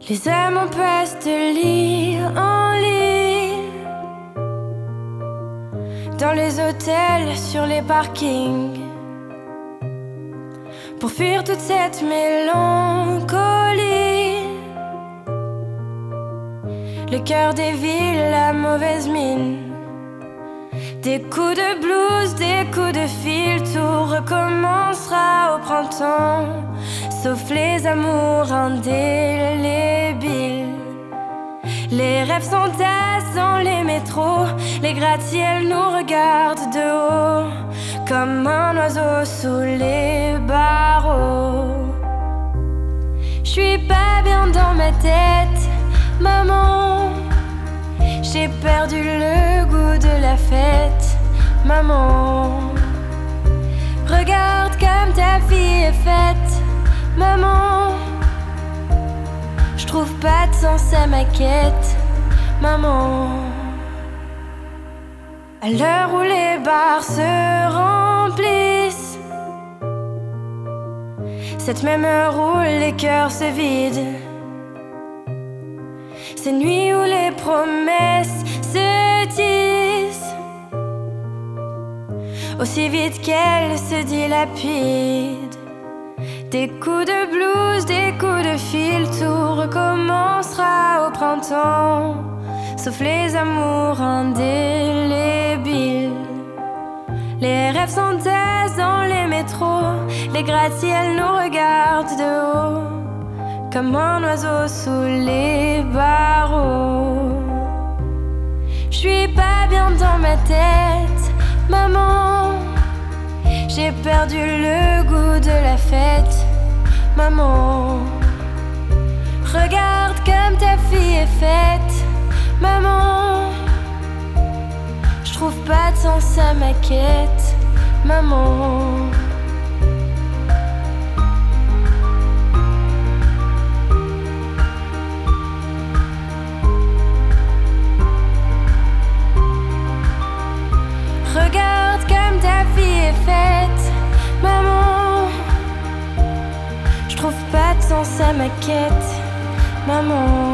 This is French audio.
Les amants passent de lit en lit, dans les hôtels, sur les parkings, pour fuir toute cette mélancolie. Le cœur des villes, la mauvaise mine, des coups de blues, des coups de fil, tout recommencera au printemps, sauf les amours indélébiles. Les rêves s'entassent dans les métros, les gratte-ciels nous regardent de haut, comme un oiseau sous les barreaux. J'suis pas bien dans ma tête, maman. J'ai perdu le goût de la fête, maman. Regarde comme ta fille est faite, maman. J'trouve pas de sens à ma quête, maman. À l'heure où les bars se remplissent, cette même heure où les cœurs se vident, ces nuits où les promesses se disent aussi vite qu'elles se dilapident. Des coups de blues, des coups de fil, tout recommencera au printemps, sauf les amours indélébiles. Les rêves s'entassent dans les métros, les gratte-ciels nous regardent de haut, comme un oiseau sous les barreaux. J'suis pas bien dans ma tête, maman. J'ai perdu le goût de la fête, maman. Regarde comme ta fille est faite, maman. J'trouve pas de sens à ma quête, maman. Regarde comme ta fille est faite, maman. J'trouve pas de sens à ma quête, maman.